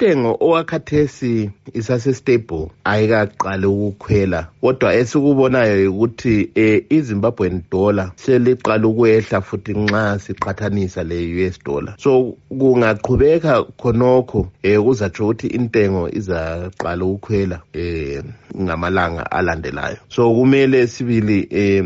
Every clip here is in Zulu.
intengo owakhathesi isase stable, ayikaqali ukukhwela, kodwa esikubonayo ukuthi iZimbabwean dollar seliqala ukwehla futhi nxa siqhathanisa le-US dollar. So kungaqhubeka khonokho kuzatsho ukuthi intengo izaqala ukukhwela ngamalanga alandelayo. So kumele sibili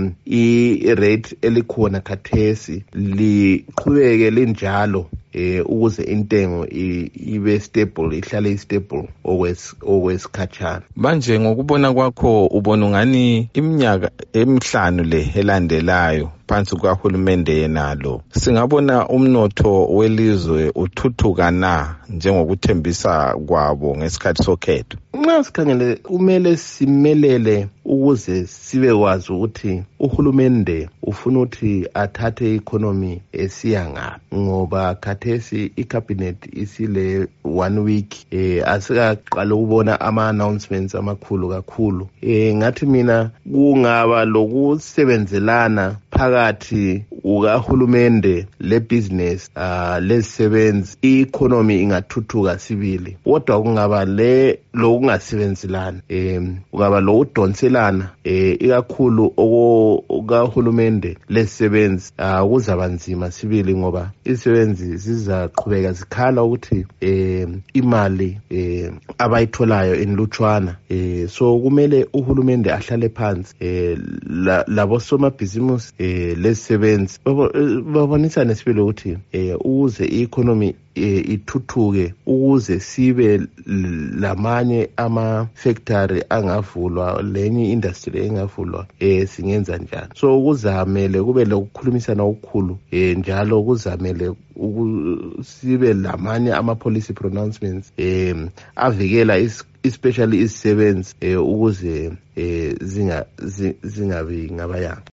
i-rate elikhona khathesi liqhubeke linjalo ukuze intengo ibe stable, ihlale stable okwesikhatshana. Manje ngokubona kwakho ubona ungani iminyaka emihlanu le elandelayo phansi kwahulumende yenalo singabona umnotho welizwe uthuthuka na njengokuthembisa kwabo ngesikhathi sokhetho? Nxa sikhangele kumele simelele ukuze sibe kwazi ukuthi uhulumende ufuna ukuthi athathe i-economy esiya ngaphi, ngoba khathesi i-cabinet isile 1 week asikaqala ukubona ama-announcements amakhulu kakhulu. Ngathi mina kungaba lokusebenzelana phakathi ukahulumende le-business lezisebenzi, i-economy ingathuthuka sibili. Kodwa kungaba lokungasebenzelani, kungaba lokudonselana ikakhulu okahulumende lezisebenzi kuzaba nzima sibili, ngoba izisebenzi zizaqhubeka zikhala ukuthi imali abayitholayo inlutshwana. So kumele uhulumende ahlale phansi labo somabhizimusi lezisebenzi babonisane sibili ukuthi ukuze i-economy ithuthuke, ukuze sibe lamanye ama-factory angavulwa, lenye industry engavulwa, singenza njani. So kuzamele kube lokukhulumisana okukhulu, njalo kuzamele sibe lamanye ama-policy pronouncements avikela especially izisebenzi ukuze zingabi ngabayanga.